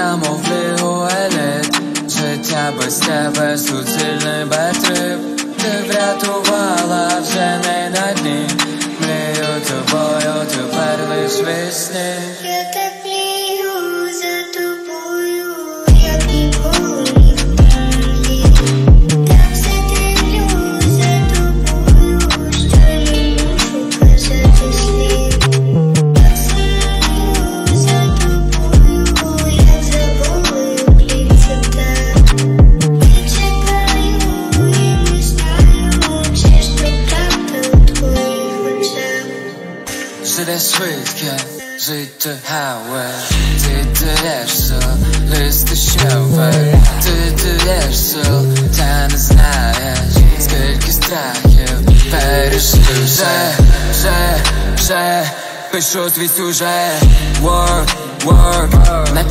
мов лігу еліт. Життя без тебе суцільний бетрip. Ти врятувала вже не на дні. Мрію тобою тепер лиш весні. Я так мрію за тобою, як ніколи вдалі. Так задивлюсь за тобою, що не можу казати слів. Так сумую за тобою, як забою плівцята. Не чекаю і не знаю, чи ж то правда у твоїх очах. Живе швидке, жити гаве. Ти теряєш сил, лізти ще вверх. Ти теряєш сил, та не знаєш, скільки страхів пережив. Вже пишу твій сюжет. Work,